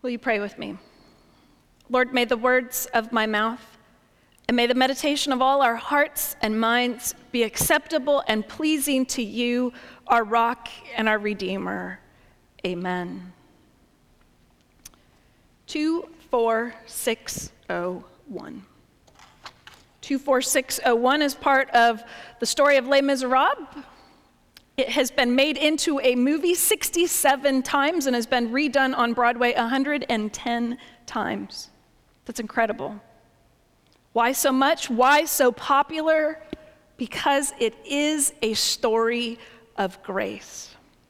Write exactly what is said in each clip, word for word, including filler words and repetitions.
Will you pray with me? Lord, may the words of my mouth and may the meditation of all our hearts and minds be acceptable and pleasing to you, our rock and our redeemer. Amen. two four six oh one. two four six oh one is part of the story of Les Miserables. It has been made into a movie sixty-seven times and has been redone on Broadway one hundred ten times. That's incredible. Why so much? Why so popular? Because it is a story of grace.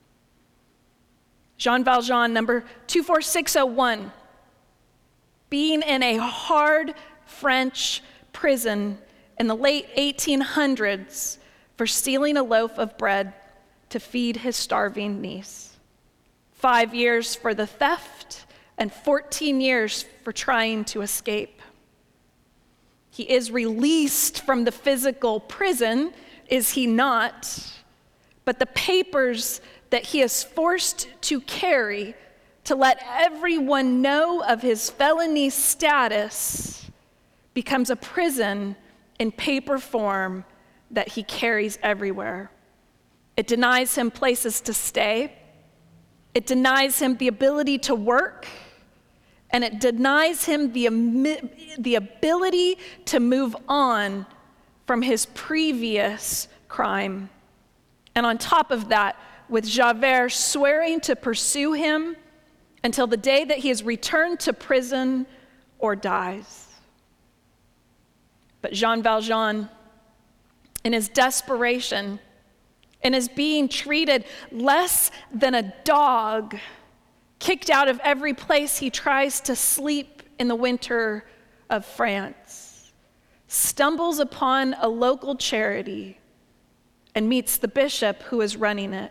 Jean Valjean, number two four six oh one, being in a hard French prison in the late eighteen hundreds for stealing a loaf of bread to feed his starving niece. Five years for the theft and fourteen years for trying to escape. He is released from the physical prison, is he not? But the papers that he is forced to carry to let everyone know of his felony status becomes a prison in paper form that he carries everywhere. It denies him places to stay. It denies him the ability to work. And it denies him the, the ability to move on from his previous crime. And on top of that, with Javert swearing to pursue him until the day that he is returned to prison or dies. But Jean Valjean, in his desperation, and is being treated less than a dog, kicked out of every place he tries to sleep in the winter of France, stumbles upon a local charity and meets the bishop who is running it.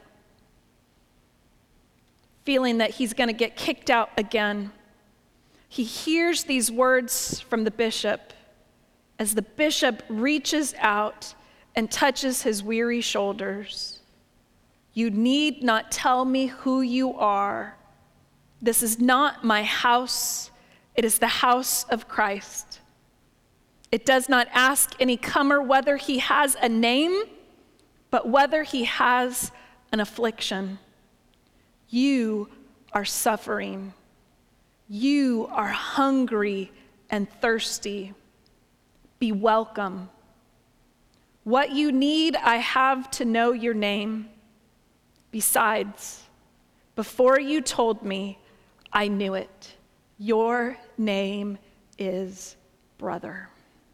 Feeling that he's going to get kicked out again, he hears these words from the bishop as the bishop reaches out and touches his weary shoulders. You need not tell me who you are. This is not my house. It is the house of Christ. It does not ask any comer whether he has a name, but whether he has an affliction. You are suffering. You are hungry and thirsty. Be welcome. What you need, I have to know your name. Besides, before you told me, I knew it. Your name is brother.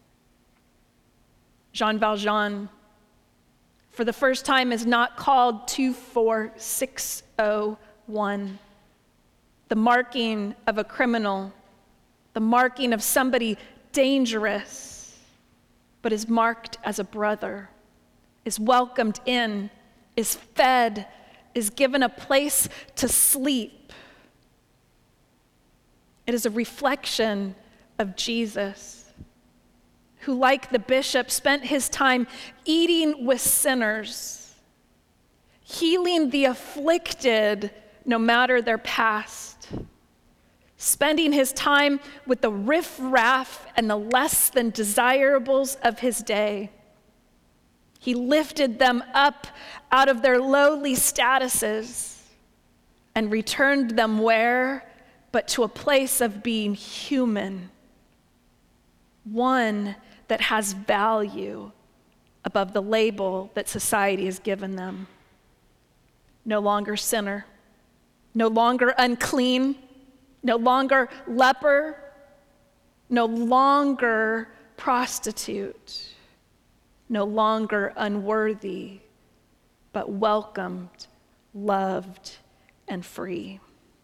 Jean Valjean, for the first time, is not called two four six oh one, the marking of a criminal, the marking of somebody dangerous, but is marked as a brother, is welcomed in, is fed, is given a place to sleep. It is a reflection of Jesus, who, like the bishop, spent his time eating with sinners, healing the afflicted no matter their past, spending his time with the riffraff and the less than desirables of his day. He lifted them up out of their lowly statuses and returned them where? But to a place of being human, one that has value above the label that society has given them. No longer sinner, no longer unclean, no longer leper, no longer prostitute, no longer unworthy, but welcomed, loved, and free.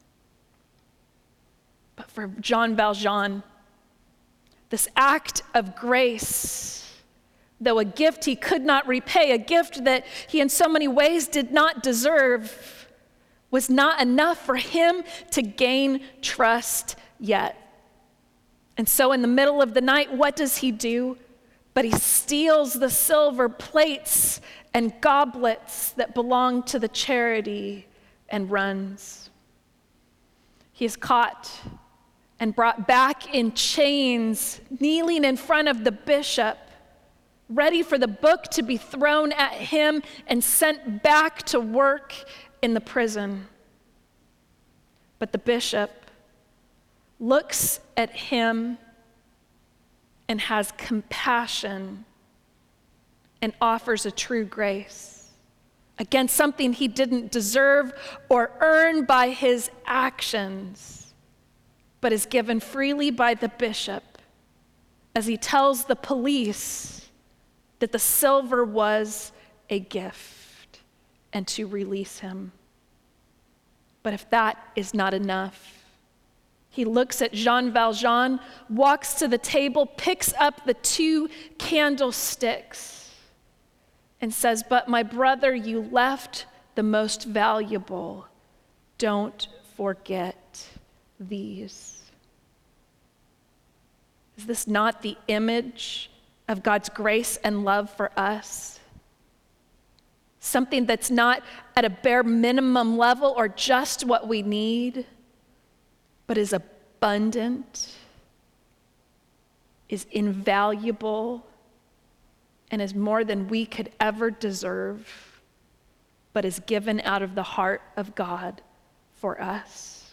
But for Jean Valjean, this act of grace, though a gift he could not repay, a gift that he in so many ways did not deserve, was not enough for him to gain trust yet. And so in the middle of the night, what does he do? But he steals the silver plates and goblets that belong to the charity and runs. He is caught and brought back in chains, kneeling in front of the bishop, ready for the book to be thrown at him and sent back to work in the prison. But the bishop looks at him and has compassion and offers a true grace against something he didn't deserve or earn by his actions, but is given freely by the bishop as he tells the police that the silver was a gift and to release him. But if that is not enough, he looks at Jean Valjean, walks to the table, picks up the two candlesticks, and says, "But my brother, you left the most valuable. Don't forget these." Is this not the image of God's grace and love for us? Something that's not at a bare minimum level or just what we need, but is abundant, is invaluable, and is more than we could ever deserve, but is given out of the heart of God for us.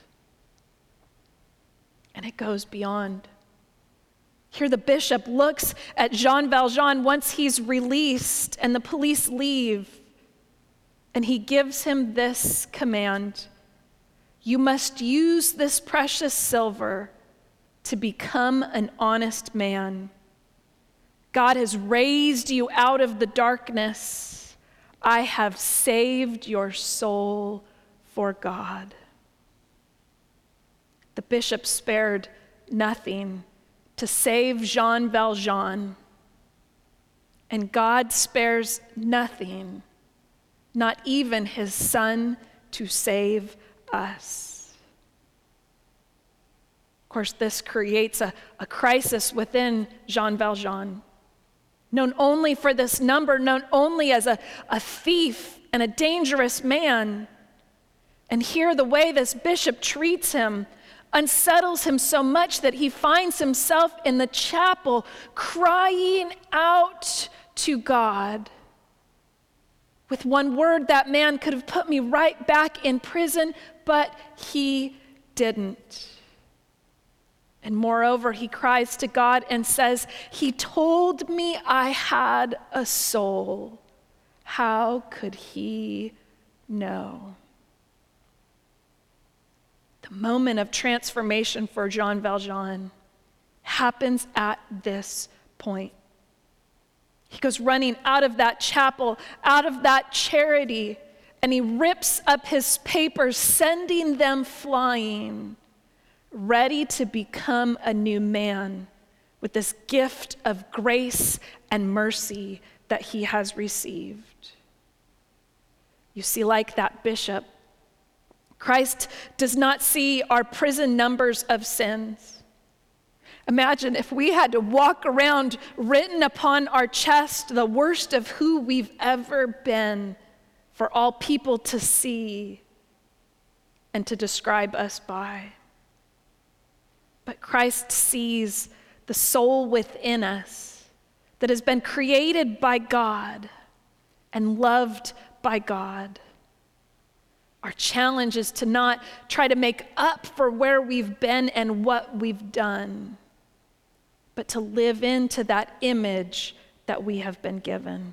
And it goes beyond. Here the bishop looks at Jean Valjean once he's released and the police leave, and he gives him this command: you must use this precious silver to become an honest man. God has raised you out of the darkness. I have saved your soul for God. The bishop spared nothing to save Jean Valjean, and God spares nothing, not even his son, to save us. Of course, this creates a, a crisis within Jean Valjean, known only for this number, known only as a, a thief and a dangerous man. And here the way this bishop treats him unsettles him so much that he finds himself in the chapel crying out to God. With one word, that man could have put me right back in prison, but he didn't. And moreover, he cries to God and says, "He told me I had a soul. How could he know?" The moment of transformation for Jean Valjean happens at this point. He goes running out of that chapel, out of that charity, and he rips up his papers, sending them flying, ready to become a new man with this gift of grace and mercy that he has received. You see, like that bishop, Christ does not see our prison numbers of sins. Imagine if we had to walk around written upon our chest the worst of who we've ever been for all people to see and to describe us by. But Christ sees the soul within us that has been created by God and loved by God. Our challenge is to not try to make up for where we've been and what we've done, but to live into that image that we have been given.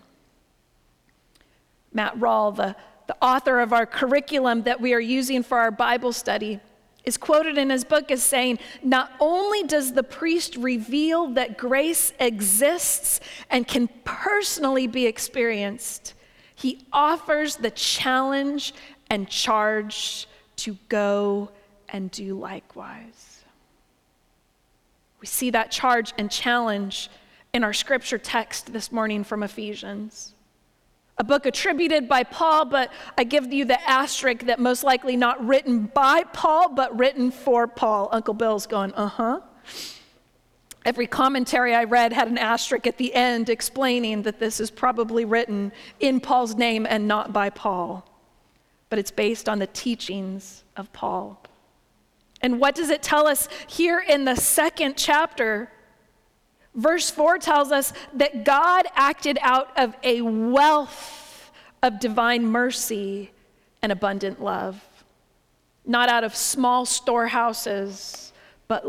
Matt Rawle, the, the author of our curriculum that we are using for our Bible study, is quoted in his book as saying, "Not only does the priest reveal that grace exists and can personally be experienced, he offers the challenge and charge to go and do likewise." We see that charge and challenge in our scripture text this morning from Ephesians, a book attributed by Paul, but I give you the asterisk that most likely not written by Paul, but written for Paul. Uncle Bill's going, uh-huh. Every commentary I read had an asterisk at the end explaining that this is probably written in Paul's name and not by Paul, but it's based on the teachings of Paul. And And what does it tell us here in the second chapter? Verse four tells us that God acted out of a wealth of divine mercy and abundant love, not out of small storehouses, but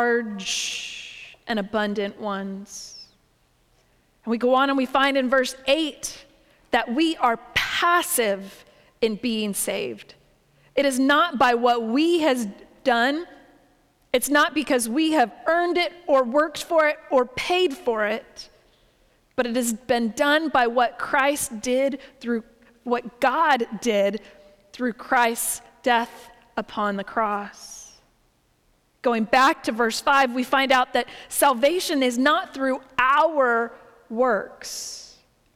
large and abundant ones. And we go on and we find in verse eight that we are passive in being saved. It is not by what we has done. It's not because we have earned it or worked for it or paid for it, but it has been done by what Christ did through, what God did through Christ's death upon the cross. Going back to verse five, we find out that salvation is not through our works,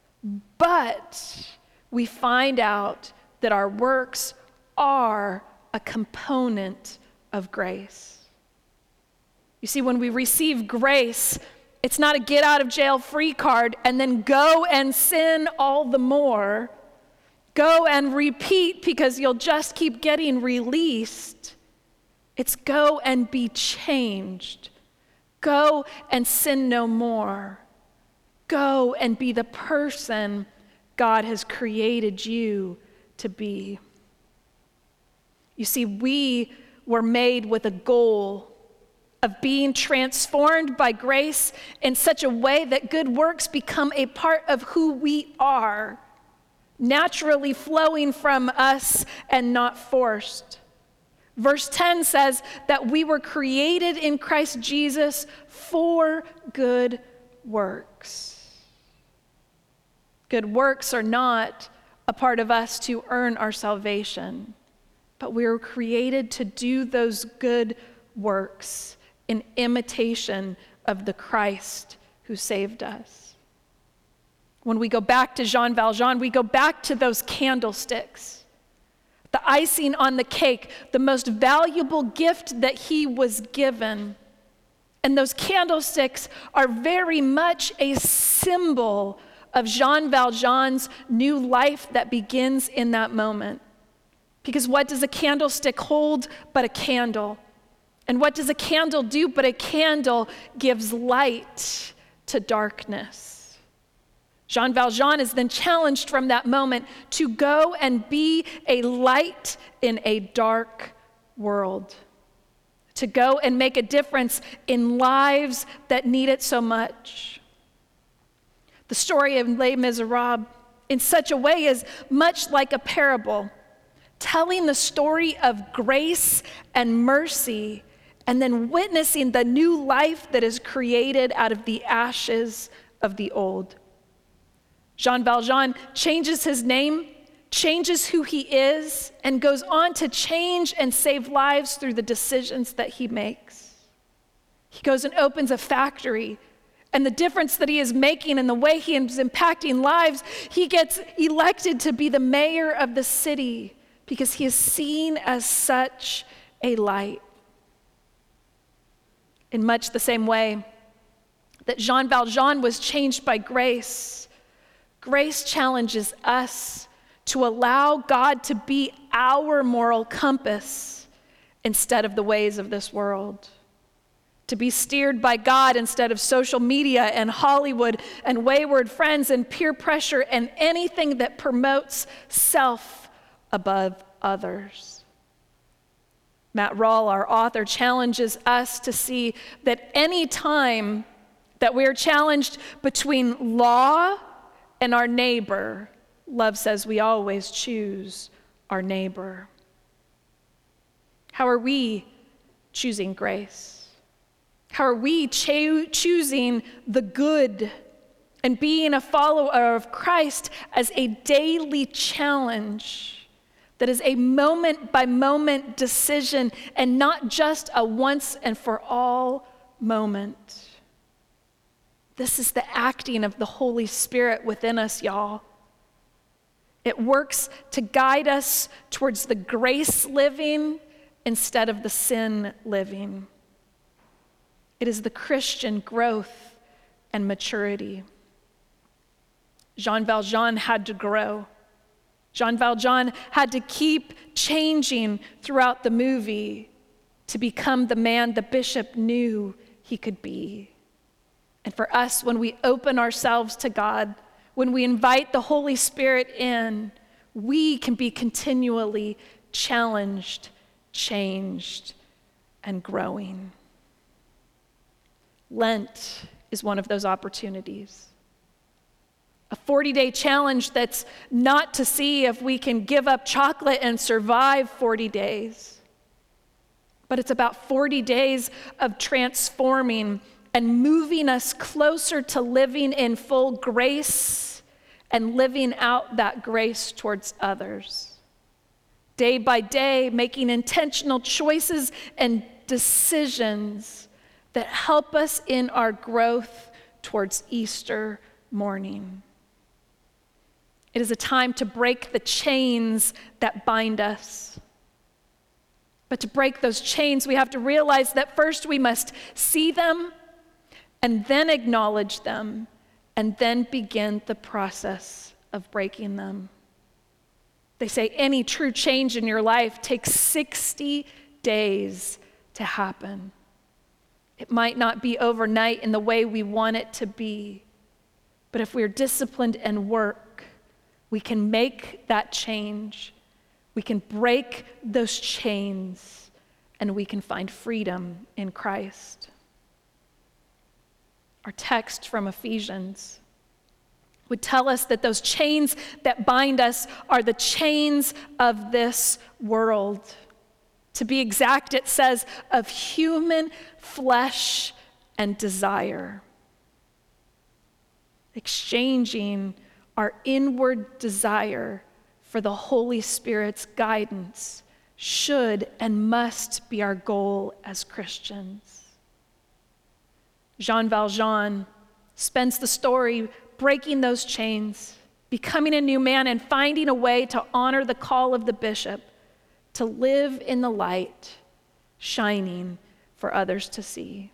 but we find out that our works are a component of grace. You see, when we receive grace, it's not a get out of jail free card and then go and sin all the more. Go and repeat because you'll just keep getting released. It's go and be changed. Go and sin no more. Go and be the person God has created you to be. You see, we were made with a goal of being transformed by grace in such a way that good works become a part of who we are, naturally flowing from us and not forced. Verse ten says that we were created in Christ Jesus for good works. Good works are not a part of us to earn our salvation, but we were created to do those good works in imitation of the Christ who saved us. When we go back to Jean Valjean, we go back to those candlesticks, the icing on the cake, the most valuable gift that he was given. And those candlesticks are very much a symbol of Jean Valjean's new life that begins in that moment. Because what does a candlestick hold but a candle? And what does a candle do but a candle gives light to darkness? Jean Valjean is then challenged from that moment to go and be a light in a dark world, to go and make a difference in lives that need it so much. The story of Les Miserables, in such a way, is much like a parable, telling the story of grace and mercy, and then witnessing the new life that is created out of the ashes of the old. Jean Valjean changes his name, changes who he is, and goes on to change and save lives through the decisions that he makes. He goes and opens a factory, and the difference that he is making and the way he is impacting lives, he gets elected to be the mayor of the city because he is seen as such a light. In much the same way that Jean Valjean was changed by grace, grace challenges us to allow God to be our moral compass instead of the ways of this world, to be steered by God instead of social media and Hollywood and wayward friends and peer pressure and anything that promotes self above others. Matt Rawle, our author, challenges us to see that any time that we are challenged between law and our neighbor, love says we always choose our neighbor. How are we choosing grace? How are we cho- choosing the good and being a follower of Christ as a daily challenge that is a moment-by-moment decision and not just a once-and-for-all moment? This is the acting of the Holy Spirit within us, y'all. It works to guide us towards the grace living instead of the sin living. It is the Christian growth and maturity. Jean Valjean had to grow. Jean Valjean had to keep changing throughout the movie. to become the man the bishop knew he could be. And for us, when we open ourselves to God, when we invite the Holy Spirit in, we can be continually challenged, changed, and growing. Lent is one of those opportunities. A forty-day challenge that's not to see if we can give up chocolate and survive forty days, but it's about forty days of transforming and moving us closer to living in full grace and living out that grace towards others. Day by day, making intentional choices and decisions that help us in our growth towards Easter morning. It is a time to break the chains that bind us. But to break those chains, we have to realize that first we must see them, and then acknowledge them, and then begin the process of breaking them. They say any true change in your life takes sixty days to happen. It might not be overnight in the way we want it to be, but if we're disciplined and work, we can make that change. We can break those chains, and we can find freedom in Christ. Our text from Ephesians would tell us that those chains that bind us are the chains of this world. To be exact, it says of human flesh and desire. Exchanging our inward desire for the Holy Spirit's guidance should and must be our goal as Christians. Jean Valjean spends the story breaking those chains, becoming a new man, and finding a way to honor the call of the bishop to live in the light, shining for others to see.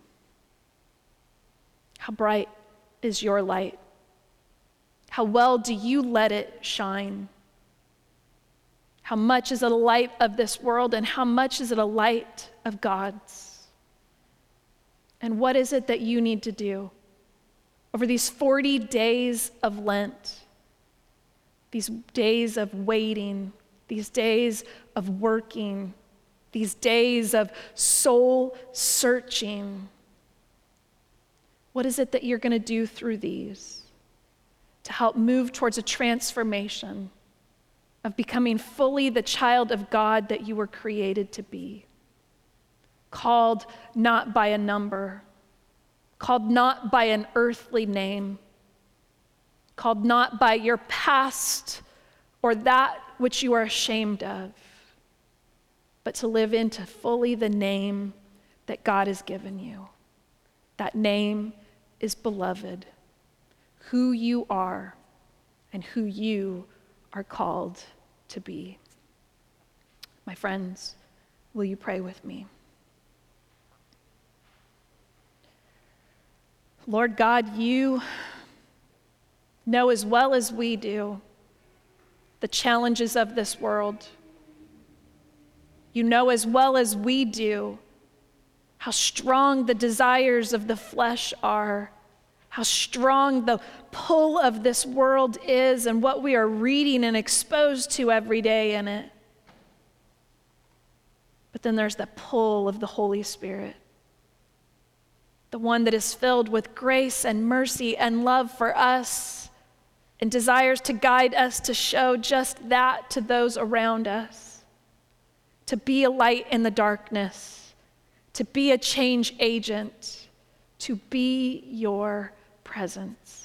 How bright is your light? How well do you let it shine? How much is it a light of this world, and how much is it a light of God's? And what is it that you need to do over these forty days of Lent, these days of waiting, these days of working, these days of soul searching? What is it that you're going to do through these to help move towards a transformation of becoming fully the child of God that you were created to be? Called not by a number, called not by an earthly name, called not by your past or that which you are ashamed of, but to live into fully the name that God has given you. That name is beloved, who you are and who you are called to be. My friends, will you pray with me? Lord God, you know as well as we do the challenges of this world. You know as well as we do how strong the desires of the flesh are, how strong the pull of this world is, and what we are reading and exposed to every day in it. But then there's the pull of the Holy Spirit, the one that is filled with grace and mercy and love for us, and desires to guide us to show just that to those around us, to be a light in the darkness, to be a change agent, to be your presence.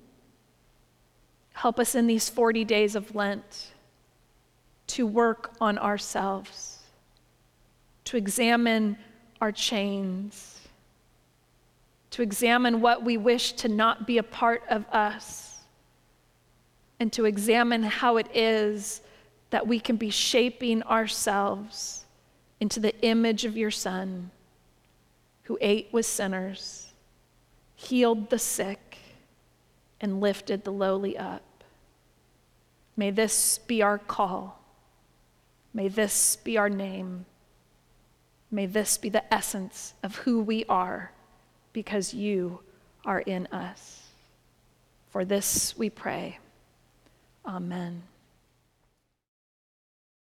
Help us in these forty days of Lent to work on ourselves, to examine our chains, to examine what we wish to not be a part of us, and to examine how it is that we can be shaping ourselves into the image of your Son, who ate with sinners, healed the sick, and lifted the lowly up. May this be our call. May this be our name. May this be the essence of who we are, because you are in us. For this we pray. Amen.